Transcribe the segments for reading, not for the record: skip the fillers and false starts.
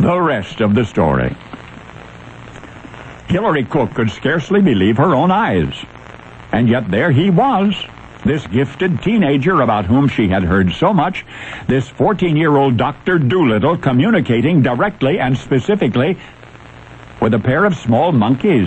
The rest of the story. Hilary Cook could scarcely believe her own eyes. And yet there he was, this gifted teenager about whom she had heard so much, this 14-year-old Dr. Dolittle communicating directly and specifically with a pair of small monkeys.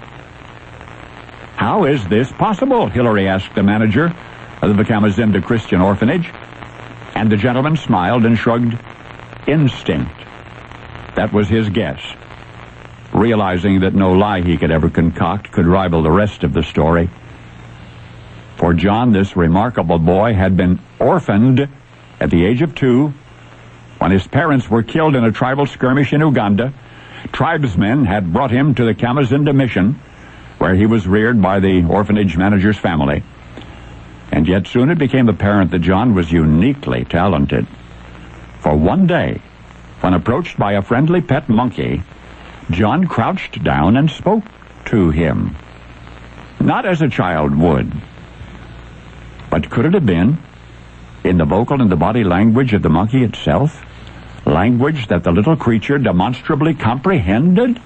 How is this possible? Hilary asked the manager of the Vikamaszinda Christian Orphanage. And the gentleman smiled and shrugged. Instinct. That was his guess. Realizing that no lie he could ever concoct could rival the rest of the story. For John, this remarkable boy had been orphaned at the age of 2 when his parents were killed in a tribal skirmish in Uganda. Tribesmen had brought him to the Kamazinda mission, where he was reared by the orphanage manager's family. And yet soon it became apparent that John was uniquely talented. For one day, when approached by a friendly pet monkey, John crouched down and spoke to him. Not as a child would. But could it have been in the vocal and the body language of the monkey itself? Language that the little creature demonstrably comprehended?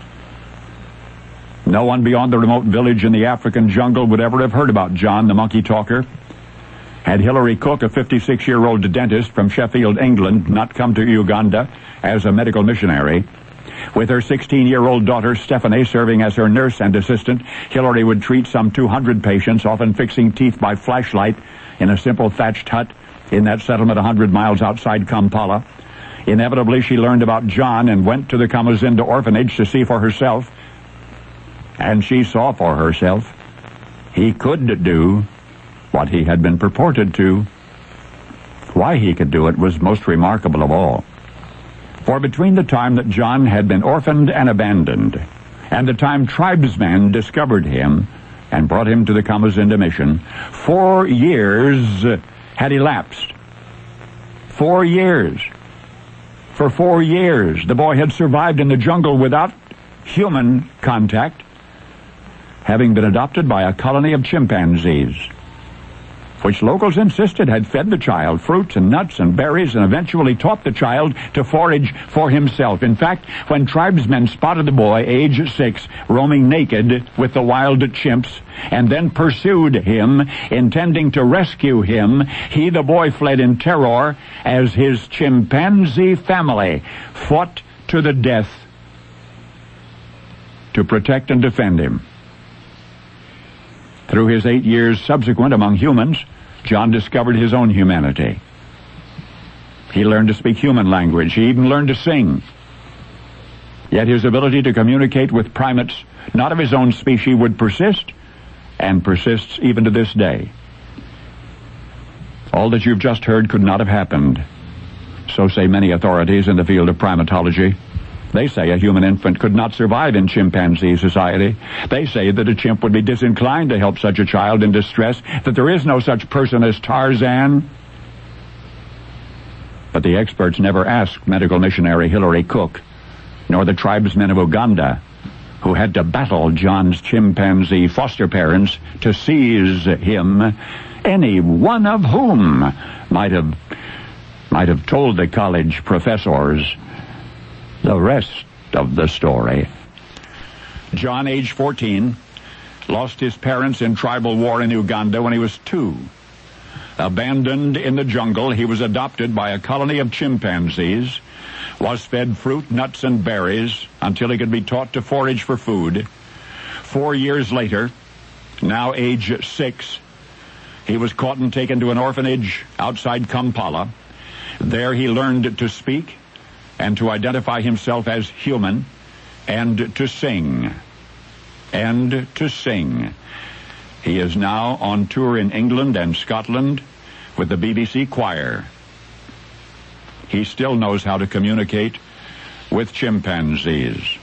No one beyond the remote village in the African jungle would ever have heard about John, the monkey talker. Had Hilary Cook, a 56-year-old dentist from Sheffield, England, not come to Uganda as a medical missionary, with her 16-year-old daughter Stephanie serving as her nurse and assistant, Hilary would treat some 200 patients, often fixing teeth by flashlight in a simple thatched hut in that settlement 100 miles outside Kampala. Inevitably, she learned about John and went to the Kamazinda orphanage to see for herself. And she saw for herself he could do what he had been purported to. Why he could do it was most remarkable of all. For between the time that John had been orphaned and abandoned and the time tribesmen discovered him and brought him to the Kamazinda mission, 4 years had elapsed. 4 years. For 4 years, the boy had survived in the jungle without human contact, having been adopted by a colony of chimpanzees, which locals insisted had fed the child fruits and nuts and berries and eventually taught the child to forage for himself. In fact, when tribesmen spotted the boy, age 6, roaming naked with the wild chimps, and then pursued him, intending to rescue him, he, the boy, fled in terror as his chimpanzee family fought to the death to protect and defend him. Through his 8 years subsequent among humans, John discovered his own humanity. He learned to speak human language. He even learned to sing. Yet his ability to communicate with primates not of his own species would persist, and persists even to this day. All that you've just heard could not have happened. So say many authorities in the field of primatology. They say a human infant could not survive in chimpanzee society. They say that a chimp would be disinclined to help such a child in distress, that there is no such person as Tarzan. But the experts never asked medical missionary Hilary Cook, nor the tribesmen of Uganda, who had to battle John's chimpanzee foster parents to seize him, any one of whom might have told the college professors the rest of the story. John, age 14, lost his parents in tribal war in Uganda when he was 2. Abandoned in the jungle, he was adopted by a colony of chimpanzees, was fed fruit, nuts, and berries until he could be taught to forage for food. 4 years later, now age 6, he was caught and taken to an orphanage outside Kampala. There he learned to speak and to identify himself as human, and to sing. And to sing. He is now on tour in England and Scotland with the BBC Choir. He still knows how to communicate with chimpanzees.